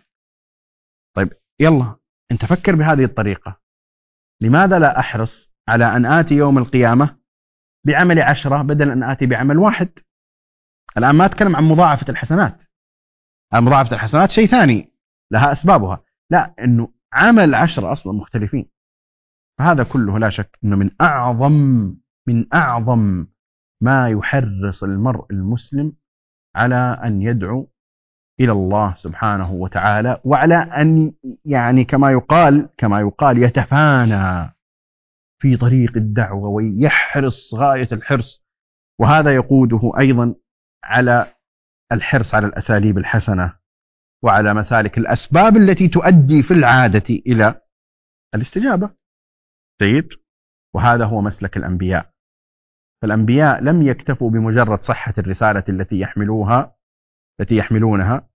طيب يلا أنت فكر بهذه الطريقة، لماذا لا أحرص على أن آتي يوم القيامة بعمل عشرة بدل أن آتي بعمل واحد؟ الآن ما أتكلم عن مضاعفة الحسنات، مضاعفة الحسنات شيء ثاني لها أسبابها، لا إنه عمل عشرة أصلا مختلفين. فهذا كله لا شك أنه من أعظم من أعظم ما يحرص المرء المسلم على أن يدعو إلى الله سبحانه وتعالى، وعلى أن يعني كما يقال كما يقال يتفانى في طريق الدعوة ويحرص غاية الحرص. وهذا يقوده أيضا على الحرص على الأساليب الحسنة وعلى مسالك الأسباب التي تؤدي في العادة إلى الاستجابة. جيد. وهذا هو مسلك الأنبياء. فالأنبياء لم يكتفوا بمجرد صحة الرسالة التي يحملوها التي يحملونها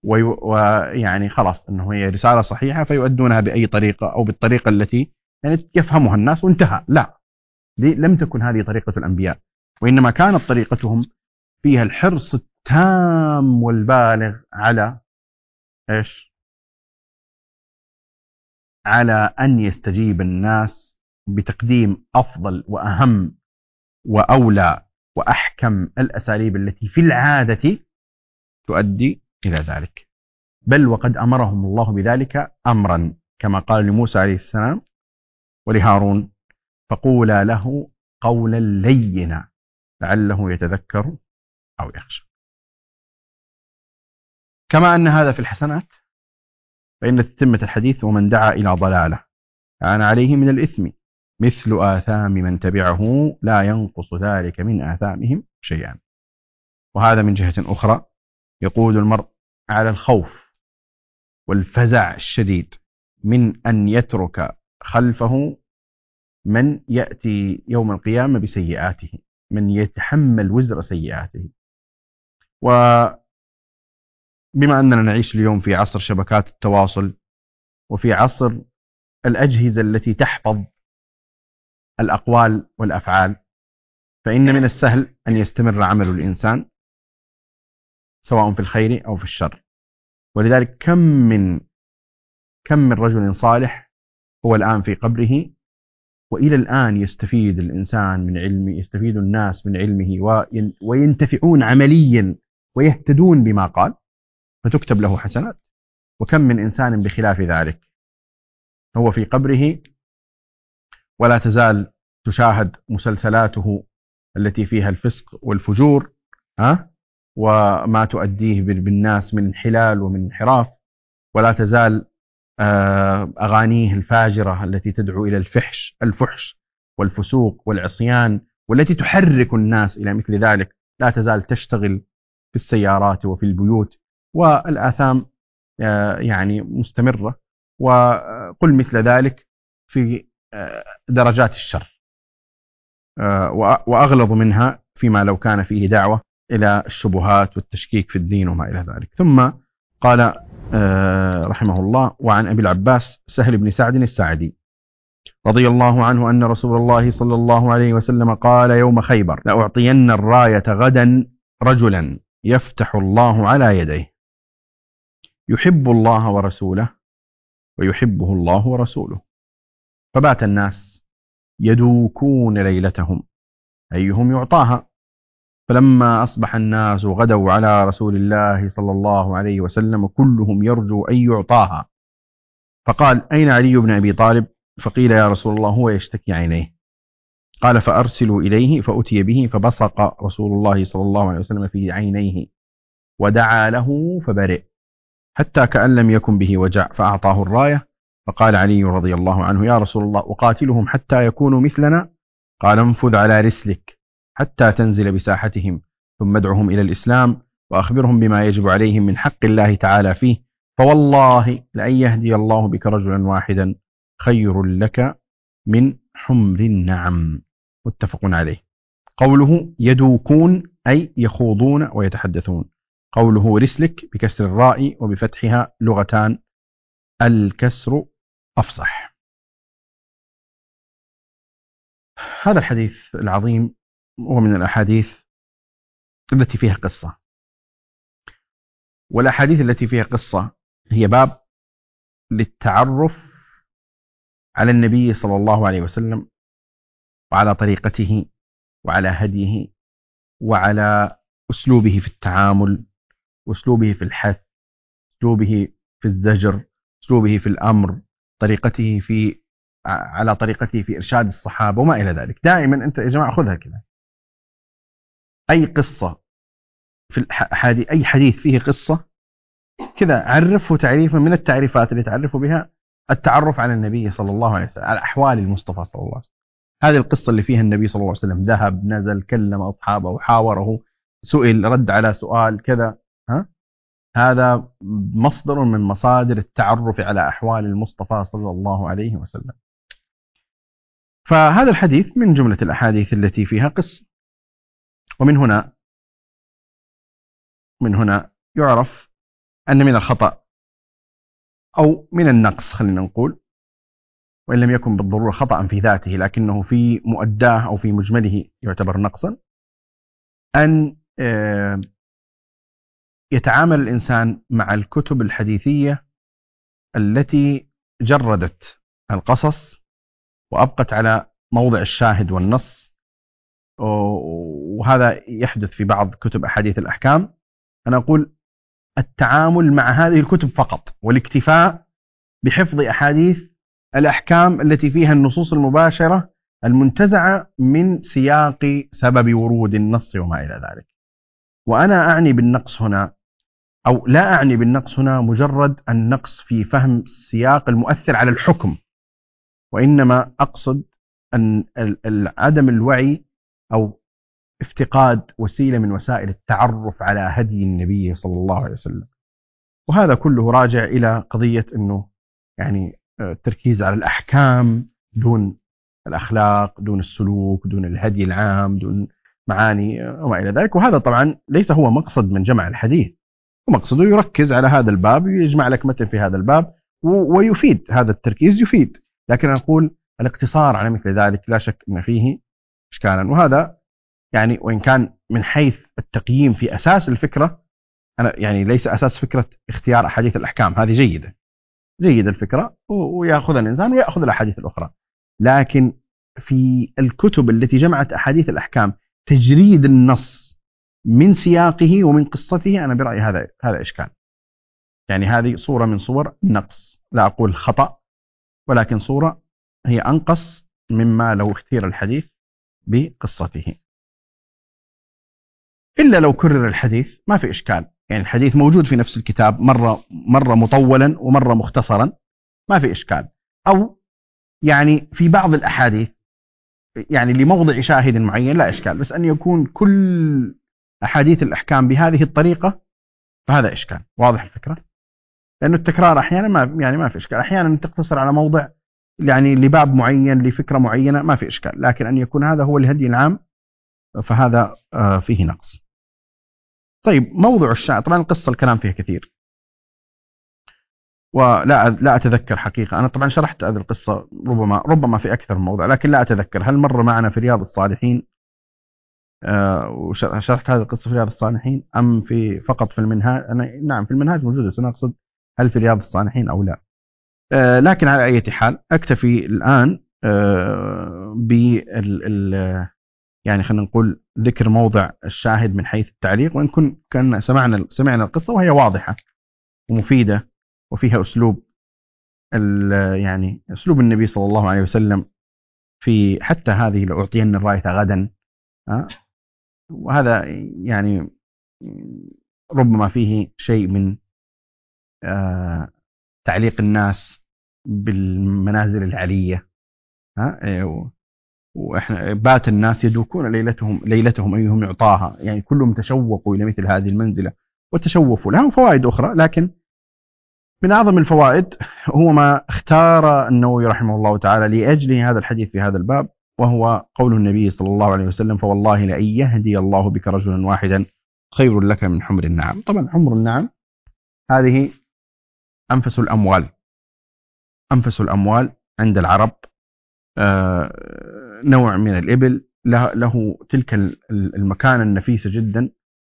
ويعني خلاص أنه هي رسالة صحيحة فيؤدونها بأي طريقة أو بالطريقة التي يعني يفهمها الناس وانتهى. لا، دي لم تكن هذه طريقة الأنبياء، وإنما كانت طريقتهم فيها الحرص التام والبالغ على إيش؟ على أن يستجيب الناس بتقديم أفضل وأهم وأولى وأحكم الأساليب التي في العادة تؤدي إلى ذلك. بل وقد أمرهم الله بذلك أمرا كما قال لموسى عليه السلام ولهارون: فقولا له قولا لينا لعله يتذكر أو يخشى. كما أن هذا في الحسنات، فإن تتمة الحديث: ومن دعا إلى ضلالة كان عليه من الإثم مثل آثام من تبعه لا ينقص ذلك من آثامهم شيئا. وهذا من جهة أخرى يقود المرء على الخوف والفزع الشديد من أن يترك خلفه من يأتي يوم القيامة بسيئاته، من يتحمل وزر سيئاته. وبما أننا نعيش اليوم في عصر شبكات التواصل وفي عصر الأجهزة التي تحفظ الأقوال والأفعال، فإن من السهل أن يستمر عمل الإنسان سواء في الخير أو في الشر. ولذلك كم من كم من رجل صالح هو الآن في قبره وإلى الآن يستفيد الإنسان من علمه، يستفيد الناس من علمه وينتفعون عمليا ويهتدون بما قال، فتكتب له حسنات. وكم من إنسان بخلاف ذلك هو في قبره ولا تزال تشاهد مسلسلاته التي فيها الفسق والفجور ها وما تؤديه بالناس من انحلال ومن انحراف، ولا تزال أغانيه الفاجرة التي تدعو إلى الفحش الفحش والفسوق والعصيان والتي تحرك الناس إلى مثل ذلك لا تزال تشتغل في السيارات وفي البيوت، والآثام يعني مستمرة. وقل مثل ذلك في درجات الشر، وأغلظ منها فيما لو كان فيه دعوة إلى الشبهات والتشكيك في الدين وما إلى ذلك. ثم قال رحمه الله: وعن أبي العباس سهل بن سعد الساعدي رضي الله عنه أن رسول الله صلى الله عليه وسلم قال يوم خيبر: لأعطين الراية غدا رجلا يفتح الله على يديه يحب الله ورسوله ويحبه الله ورسوله. فبات الناس يدوكون ليلتهم أيهم يعطاها، فلما أصبح الناس غدوا على رسول الله صلى الله عليه وسلم كلهم يرجو أن يعطاها، فقال: أين علي بن أبي طالب؟ فقيل: يا رسول الله هو يشتكي عينيه. قال: فأرسلوا إليه، فأتي به فبصق رسول الله صلى الله عليه وسلم في عينيه ودعا له فبرئ حتى كأن لم يكن به وجع، فأعطاه الراية. فقال علي رضي الله عنه: يا رسول الله أقاتلهم حتى يكونوا مثلنا؟ قال: انفذ على رسلك حتى تنزل بساحتهم ثم ادعهم إلى الإسلام وأخبرهم بما يجب عليهم من حق الله تعالى فيه، فوالله لأن يهدي الله بك رجلا واحدا خير لك من حمر النعم. متفق عليه. قوله يدوكون أي يخوضون ويتحدثون. قوله رسلك بكسر الراء وبفتحها لغتان، الكسر أفصح. هذا الحديث العظيم هو من الأحاديث التي فيها قصة، والأحاديث التي فيها قصة هي باب للتعرف على النبي صلى الله عليه وسلم وعلى طريقته وعلى هديه وعلى أسلوبه في التعامل، أسلوبه في الحث، أسلوبه في الزجر، أسلوبه في الأمر، طريقته في على طريقته في إرشاد الصحابة وما إلى ذلك. دائما أنت يا جماعة خذها كذا، أي قصة في الحديث، أي حديث فيه قصة كذا عرفه تعريفا من التعريفات اللي تعرفه بها التعرف على النبي صلى الله عليه وسلم، على أحوال المصطفى صلى الله عليه وسلم. هذه القصة اللي فيها النبي صلى الله عليه وسلم ذهب نزل كلم أصحابه وحاوره، سئل رد على سؤال كذا، ها هذا مصدر من مصادر التعرف على أحوال المصطفى صلى الله عليه وسلم. فهذا الحديث من جملة الأحاديث التي فيها قصة. ومن هنا من هنا يعرف أن من الخطأ أو من النقص، خلينا نقول، وإن لم يكن بالضرورة خطأ في ذاته لكنه في مؤداه أو في مجمله يعتبر نقصا، أن يتعامل الإنسان مع الكتب الحديثية التي جردت القصص وأبقت على موضع الشاهد والنص، وهذا يحدث في بعض كتب أحاديث الأحكام. أنا أقول التعامل مع هذه الكتب فقط والاكتفاء بحفظ أحاديث الأحكام التي فيها النصوص المباشرة المنتزعة من سياق سبب ورود النص وما إلى ذلك. وأنا أعني بالنقص هنا، أو لا أعني بالنقص هنا مجرد النقص في فهم السياق المؤثر على الحكم، وإنما أقصد أن عدم الوعي أو افتقاد وسيلة من وسائل التعرف على هدي النبي صلى الله عليه وسلم. وهذا كله راجع إلى قضية أنه يعني التركيز على الأحكام دون الأخلاق، دون السلوك، دون الهدي العام، دون معاني وما إلى ذلك. وهذا طبعا ليس هو مقصد من جمع الحديث، ومقصده يركز على هذا الباب، يجمع لك متن في هذا الباب ويفيد، هذا التركيز يفيد. لكن أقول الاقتصار على مثل ذلك لا شك أن فيه إشكالا. وهذا يعني وإن كان من حيث التقييم في أساس الفكرة، أنا يعني ليس أساس فكرة اختيار أحاديث الأحكام، هذه جيدة جيدة الفكرة ويأخذ الإنسان ويأخذ الأحاديث الأخرى، لكن في الكتب التي جمعت أحاديث الأحكام تجريد النص من سياقه ومن قصته، أنا برأيي هذا هذا إشكال. يعني هذه صورة من صور النقص، لا أقول خطأ، ولكن صورة هي أنقص مما لو اختير الحديث بقصته. إلا لو كرر الحديث ما في إشكال، يعني الحديث موجود في نفس الكتاب مرة مرة مطولا ومرة مختصرا، ما في إشكال. أو يعني في بعض الأحاديث يعني لموضع شاهد معين لا إشكال، بس أن يكون كل أحاديث الأحكام بهذه الطريقة فهذا إشكال. واضح الفكرة؟ لأنه التكرار أحيانا ما يعني ما في إشكال، أحيانا تقتصر على موضع يعني لباب معين لفكرة معينة ما في إشكال، لكن أن يكون هذا هو الهدي العام فهذا فيه نقص. طيب موضوع الشاهد، طبعا القصة الكلام فيها كثير ولا لا أتذكر حقيقة. أنا طبعا شرحت هذه القصة ربما ربما في أكثر من موضع، لكن لا أتذكر هل مر معنا في رياض الصالحين آه وشرحت هذه القصة في رياض الصالحين أم في فقط في المنهاج. أنا نعم في المنهاج موجودة، سنقصد هل في رياض الصالحين أو لا. آه لكن على أي حال أكتفي الآن آه بال يعني خلينا نقول ذكر موضع الشاهد من حيث التعليق، وإن كن كان سمعنا سمعنا القصة وهي واضحة ومفيدة وفيها أسلوب يعني أسلوب النبي صلى الله عليه وسلم في حتى هذه لأعطين الراية غدا. وهذا يعني ربما فيه شيء من تعليق الناس بالمنازل العلية، وإحنا بات الناس يدوكون ليلتهم ليلتهم أيهم يعطاها، يعني كلهم تشوقوا إلى مثل هذه المنزلة وتشوفوا لها فوائد أخرى. لكن من أعظم الفوائد هو ما اختار النووي رحمه الله تعالى لأجله هذا الحديث في هذا الباب، وهو قول النبي صلى الله عليه وسلم: فوالله لأن يهدي الله بك رجلا واحدا خير لك من حمر النعم. طبعا حمر النعم هذه أنفس الأموال، أنفس الأموال عند العرب، نوع من الإبل له تلك المكانة النفيسة جدا.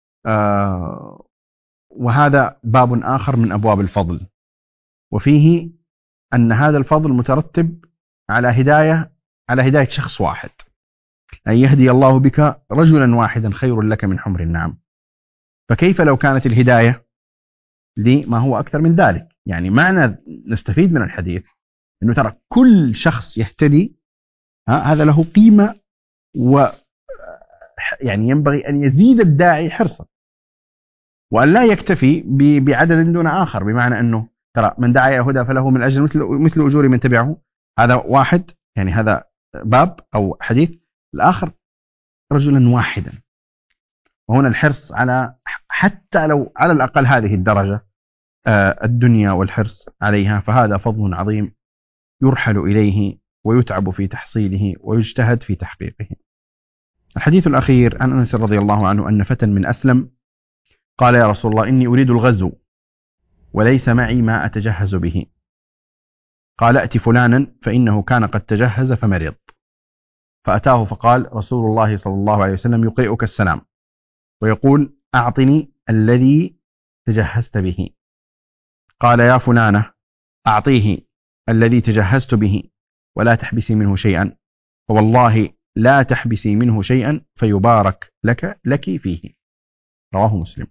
وهذا باب آخر من أبواب الفضل، وفيه أن هذا الفضل مترتب على هداية على هداية شخص واحد. أن يهدي الله بك رجلا واحدا خير لك من حمر النعم. فكيف لو كانت الهداية لما هو أكثر من ذلك؟ يعني معنى نستفيد من الحديث أنه ترى كل شخص يهتدي هذا له قيمة، و يعني ينبغي أن يزيد الداعي حرصا وأن لا يكتفي بعدد دون آخر. بمعنى أنه ترى من دعا إلى هدى فله من أجر مثل مثل أجور من تبعه، هذا واحد، يعني هذا باب أو حديث. الآخر رجلا واحدا، وهنا الحرص على حتى لو على الأقل هذه الدرجة الدنيا والحرص عليها، فهذا فضل عظيم يرحل إليه ويتعب في تحصيله ويجتهد في تحقيقه. الحديث الأخير عن أنس رضي الله عنه أن فتى من أسلم قال: يا رسول الله إني أريد الغزو وليس معي ما أتجهز به. قال: أتي فلانا فإنه كان قد تجهز فمرض. فأتاه فقال رسول الله صلى الله عليه وسلم: يقرئك السلام ويقول: أعطني الذي تجهزت به. قال: يا فلانة أعطيه الذي تجهزت به ولا تحبسي منه شيئا، فوالله لا تحبسي منه شيئا فيبارك لك لك فيه. رواه مسلم.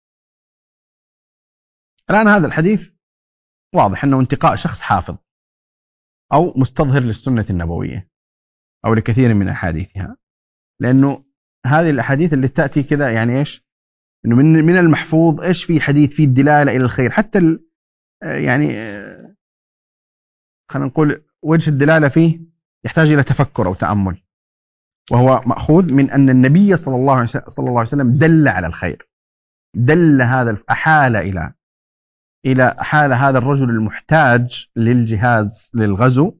الآن هذا الحديث واضح أنه انتقاء شخص حافظ أو مستظهر للسنة النبوية أو لكثير من أحاديثها، لأنه هذه الأحاديث اللي تأتي كذا يعني إيش، إنه من من المحفوظ إيش في حديث فيه الدلالة إلى الخير، حتى ال يعني خلينا نقول وجه الدلالة فيه يحتاج إلى تفكر أو تأمل، وهو مأخوذ من أن النبي صلى الله عليه صلى الله عليه وسلم دل على الخير، دل هذا أحال إلى إلى أحال هذا الرجل المحتاج للجهاز للغزو،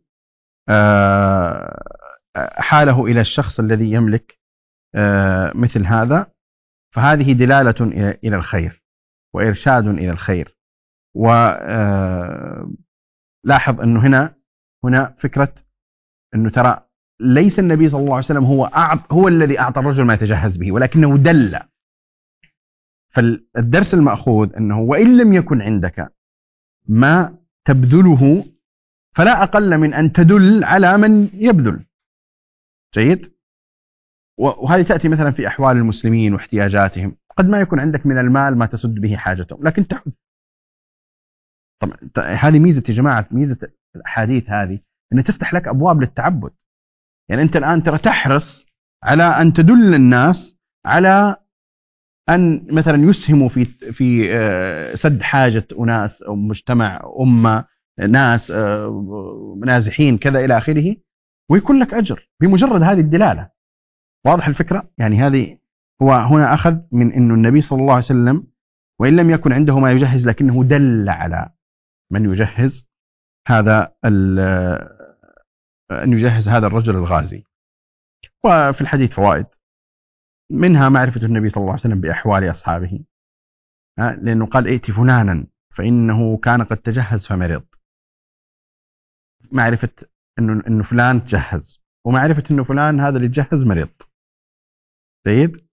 أحاله إلى الشخص الذي يملك مثل هذا، فهذه دلالة إلى الخير وإرشاد إلى الخير. ولاحظ أنه هنا هنا فكرة أنه ترى ليس النبي صلى الله عليه وسلم هو أعط هو الذي أعطى الرجل ما يتجهز به، ولكنه دل. فالدرس المأخوذ أنه وإن لم يكن عندك ما تبذله فلا أقل من أن تدل على من يبذل. جيد. وهذه تأتي مثلا في أحوال المسلمين واحتياجاتهم، قد ما يكون عندك من المال ما تسد به حاجتهم، لكن تحث. طبعا هذه ميزة يا جماعة، ميزة الأحاديث هذه أن تفتح لك أبواب للتعبد. يعني أنت الآن ترى تحرص على أن تدل الناس على أن مثلا يسهموا في في سد حاجة أناس أو مجتمع أمة ناس نازحين كذا إلى آخره، ويكون لك أجر بمجرد هذه الدلالة. واضح الفكرة؟ يعني هذه هو هنا أخذ من أنه النبي صلى الله عليه وسلم وإن لم يكن عنده ما يجهز لكنه دل على من يجهز هذا أن يجهز هذا الرجل الغازي. وفي الحديث فوائد، منها معرفة النبي صلى الله عليه وسلم بأحوال أصحابه، لأنه قال ائت فلانا فإنه كان قد تجهز فمرض. معرفة أنه إنه فلان تجهز، ومعرفة أنه فلان هذا اللي تجهز مريض. جيد.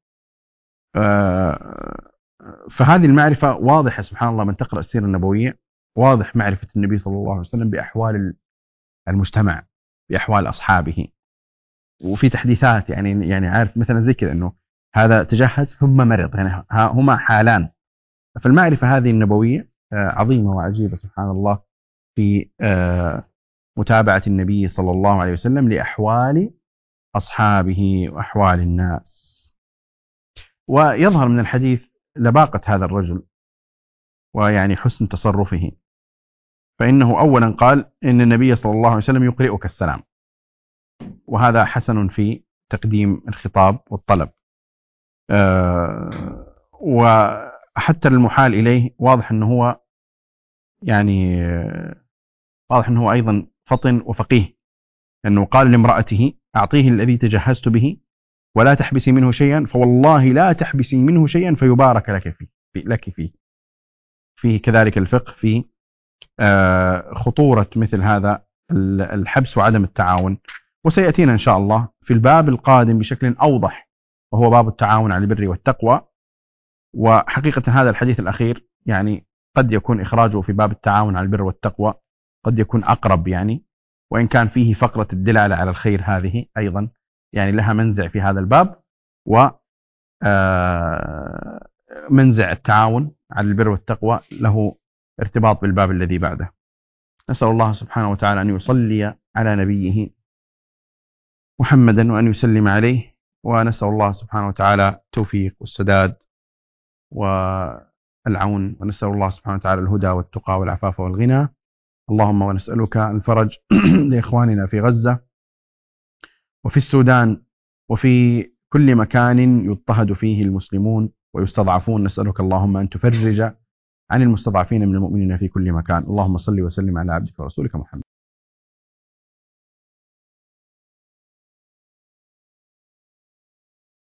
فهذه المعرفة واضحة سبحان الله، من تقرأ السيرة النبوية واضح معرفة النبي صلى الله عليه وسلم بأحوال المجتمع، بأحوال أصحابه. وفي تحديثات يعني يعني عارف مثلا زي كذا أنه هذا تجهز ثم مرض، يعني هما حالان. فالمعرفة هذه النبوية عظيمة وعجيبة سبحان الله في متابعة النبي صلى الله عليه وسلم لأحوال أصحابه وأحوال الناس. ويظهر من الحديث لباقة هذا الرجل ويعني حسن تصرفه، فإنه أولا قال إن النبي صلى الله عليه وسلم يقرئك السلام، وهذا حسن في تقديم الخطاب والطلب. أه وحتى المحال إليه واضح أنه هو يعني واضح أنه هو أيضا فطن وفقيه، أنه قال لامرأته أعطيه الذي تجهزت به ولا تحبسي منه شيئا، فوالله لا تحبسي منه شيئا فيبارك لك فيه لك فيه. فيه كذلك الفقه في خطورة مثل هذا الحبس وعدم التعاون، وسيأتينا إن شاء الله في الباب القادم بشكل أوضح، وهو باب التعاون على البر والتقوى. وحقيقة هذا الحديث الأخير يعني قد يكون إخراجه في باب التعاون على البر والتقوى قد يكون أقرب، يعني وإن كان فيه فقرة الدلالة على الخير هذه أيضا يعني لها منزع في هذا الباب، ومنزع التعاون على البر والتقوى له ارتباط بالباب الذي بعده. نسأل الله سبحانه وتعالى أن يصلي على نبيه محمدا وأن يسلم عليه، ونسأل الله سبحانه وتعالى التوفيق والسداد والعون، ونسأل الله سبحانه وتعالى الهدى والتقى والعفاف والغنى. اللهم ونسألك الفرج لإخواننا في غزة وفي السودان وفي كل مكان يضطهد فيه المسلمون ويستضعفون. نسألك اللهم أن تفرج عن المستضعفين من المؤمنين في كل مكان. اللهم صل وسلم على عبدك ورسولك محمد.